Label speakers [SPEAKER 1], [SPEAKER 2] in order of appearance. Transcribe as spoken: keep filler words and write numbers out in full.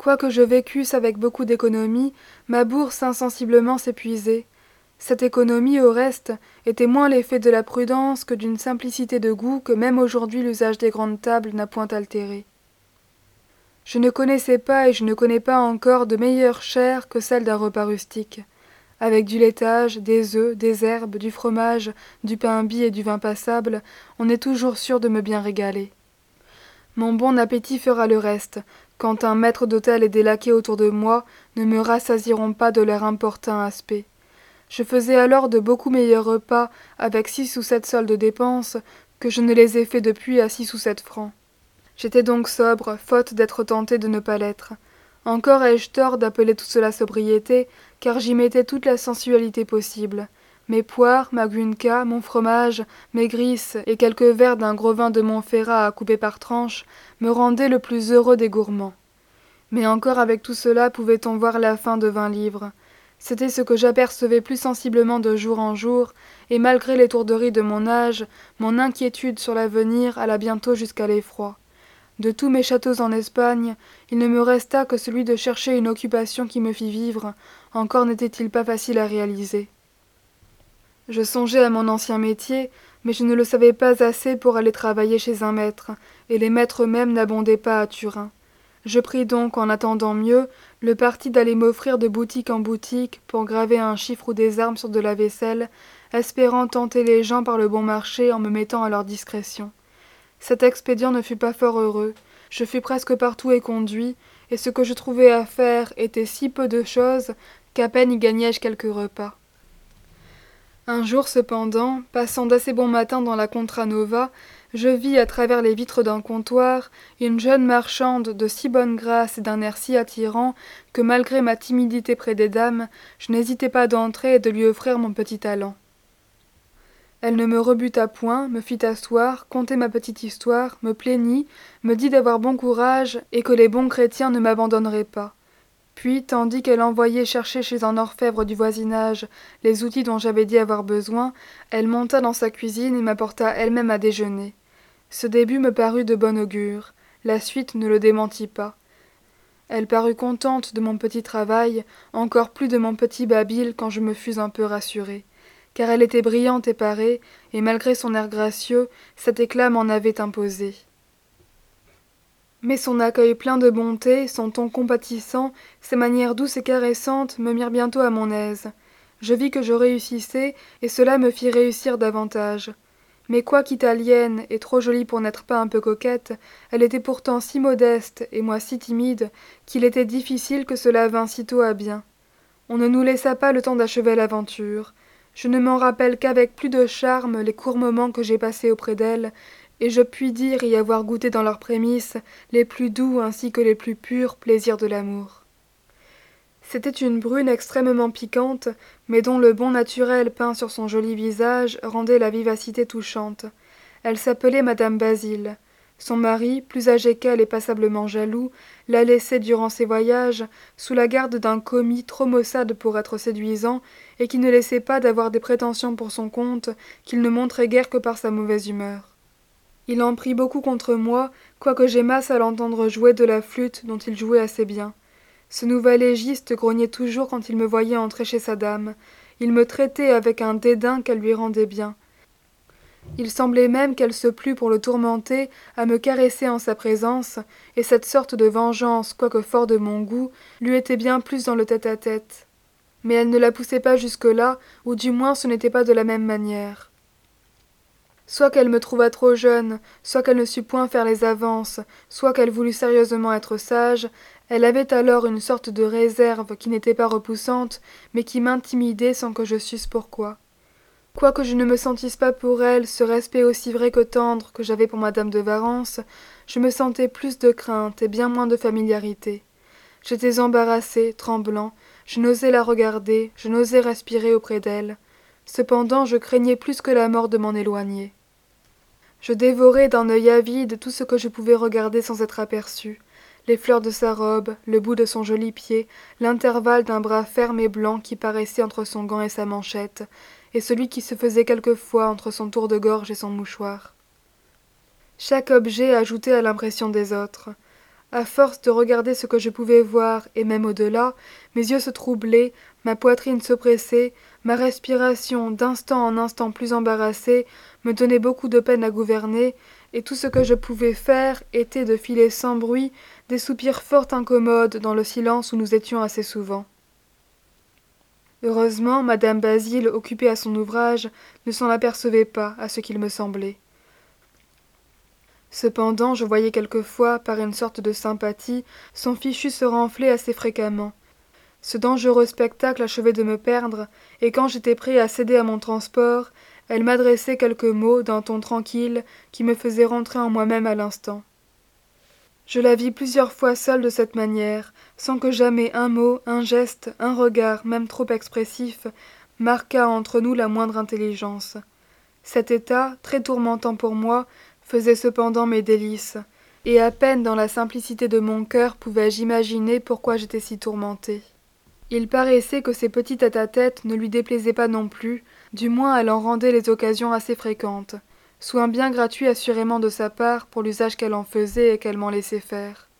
[SPEAKER 1] Quoique je vécusse avec beaucoup d'économie, ma bourse insensiblement s'épuisait. Cette économie, au reste, était moins l'effet de la prudence que d'une simplicité de goût que même aujourd'hui l'usage des grandes tables n'a point altéré. Je ne connaissais pas et je ne connais pas encore de meilleure chair que celle d'un repas rustique. Avec du laitage, des œufs, des herbes, du fromage, du pain bis et du vin passable, on est toujours sûr de me bien régaler. Mon bon appétit fera le reste, quand un maître d'hôtel et des laquais autour de moi ne me rassasieront pas de leur importun aspect. Je faisais alors de beaucoup meilleurs repas avec six ou sept sols de dépenses que je ne les ai faits depuis à six ou sept francs. J'étais donc sobre, faute d'être tenté de ne pas l'être. Encore ai-je tort d'appeler tout cela sobriété, car j'y mettais toute la sensualité possible. Mes poires, ma guinca, mon fromage, mes grisses et quelques verres d'un gros vin de Montferrat à couper par tranches me rendaient le plus heureux des gourmands. Mais encore avec tout cela pouvait-on voir la fin de vingt livres. C'était ce que j'apercevais plus sensiblement de jour en jour, et malgré l'étourderie de mon âge, mon inquiétude sur l'avenir alla bientôt jusqu'à l'effroi. De tous mes châteaux en Espagne, il ne me resta que celui de chercher une occupation qui me fît vivre, encore n'était-il pas facile à réaliser. Je songeais à mon ancien métier, mais je ne le savais pas assez pour aller travailler chez un maître, et les maîtres eux-mêmes n'abondaient pas à Turin. Je pris donc, en attendant mieux, le parti d'aller m'offrir de boutique en boutique pour graver un chiffre ou des armes sur de la vaisselle, espérant tenter les gens par le bon marché en me mettant à leur discrétion. Cet expédient ne fut pas fort heureux, je fus presque partout éconduit, et ce que je trouvais à faire était si peu de choses qu'à peine y gagnai-je quelques repas. Un jour cependant, passant d'assez bon matin dans la Contra Nova, je vis à travers les vitres d'un comptoir une jeune marchande de si bonne grâce et d'un air si attirant que malgré ma timidité près des dames, je n'hésitai pas d'entrer et de lui offrir mon petit talent. Elle ne me rebuta point, me fit asseoir, conter ma petite histoire, me plaignit, me dit d'avoir bon courage et que les bons chrétiens ne m'abandonneraient pas. Puis, tandis qu'elle envoyait chercher chez un orfèvre du voisinage les outils dont j'avais dit avoir besoin, elle monta dans sa cuisine et m'apporta elle-même à déjeuner. Ce début me parut de bon augure, la suite ne le démentit pas. Elle parut contente de mon petit travail, encore plus de mon petit babil quand je me fus un peu rassurée. Car elle était brillante et parée, et malgré son air gracieux, cet éclat m'en avait imposé. Mais son accueil plein de bonté, son ton compatissant, ses manières douces et caressantes me mirent bientôt à mon aise. Je vis que je réussissais, et cela me fit réussir davantage. Mais quoiqu'italienne et trop jolie pour n'être pas un peu coquette, elle était pourtant si modeste, et moi si timide, qu'il était difficile que cela vînt sitôt à bien. On ne nous laissa pas le temps d'achever l'aventure. Je ne m'en rappelle qu'avec plus de charme les courts moments que j'ai passés auprès d'elle, et je puis dire y avoir goûté dans leurs prémices les plus doux ainsi que les plus purs plaisirs de l'amour. C'était une brune extrêmement piquante, mais dont le bon naturel peint sur son joli visage rendait la vivacité touchante. Elle s'appelait Madame Basile. Son mari, plus âgé qu'elle et passablement jaloux, la laissait durant ses voyages sous la garde d'un commis trop maussade pour être séduisant et qui ne laissait pas d'avoir des prétentions pour son compte qu'il ne montrait guère que par sa mauvaise humeur. Il en prit beaucoup contre moi, quoique j'aimasse à l'entendre jouer de la flûte dont il jouait assez bien. Ce nouvel légiste grognait toujours quand il me voyait entrer chez sa dame. Il me traitait avec un dédain qu'elle lui rendait bien. Il semblait même qu'elle se plût pour le tourmenter à me caresser en sa présence, et cette sorte de vengeance, quoique fort de mon goût, lui était bien plus dans le tête-à-tête. Mais elle ne la poussait pas jusque-là, ou du moins ce n'était pas de la même manière. Soit qu'elle me trouvât trop jeune, soit qu'elle ne sût point faire les avances, soit qu'elle voulût sérieusement être sage, elle avait alors une sorte de réserve qui n'était pas repoussante, mais qui m'intimidait sans que je susse pourquoi. Quoique je ne me sentisse pas pour elle ce respect aussi vrai que tendre que j'avais pour madame de Warrens, je me sentais plus de crainte et bien moins de familiarité. J'étais embarrassé, tremblant, je n'osais la regarder, je n'osais respirer auprès d'elle. Cependant, je craignais plus que la mort de m'en éloigner. Je dévorais d'un œil avide tout ce que je pouvais regarder sans être aperçu. Les fleurs de sa robe, le bout de son joli pied, l'intervalle d'un bras ferme et blanc qui paraissait entre son gant et sa manchette, et celui qui se faisait quelquefois entre son tour de gorge et son mouchoir. Chaque objet ajoutait à l'impression des autres. À force de regarder ce que je pouvais voir, et même au-delà, mes yeux se troublaient, ma poitrine s'oppressait, ma respiration, d'instant en instant plus embarrassée, me donnait beaucoup de peine à gouverner, et tout ce que je pouvais faire était de filer sans bruit des soupirs fort incommodes dans le silence où nous étions assez souvent. Heureusement, madame Basile, occupée à son ouvrage, ne s'en apercevait pas, à ce qu'il me semblait. Cependant, je voyais quelquefois, par une sorte de sympathie, son fichu se renfler assez fréquemment. Ce dangereux spectacle achevait de me perdre, et quand j'étais prêt à céder à mon transport, elle m'adressait quelques mots d'un ton tranquille qui me faisait rentrer en moi-même à l'instant. Je la vis plusieurs fois seule de cette manière, sans que jamais un mot, un geste, un regard, même trop expressif, marquât entre nous la moindre intelligence. Cet état, très tourmentant pour moi, faisait cependant mes délices, et à peine dans la simplicité de mon cœur pouvais-je imaginer pourquoi j'étais si tourmentée. Il paraissait que ces petits tête-à-tête ne lui déplaisaient pas non plus, du moins elle en rendait les occasions assez fréquentes, soin bien gratuit assurément de sa part pour l'usage qu'elle en faisait et qu'elle m'en laissait faire.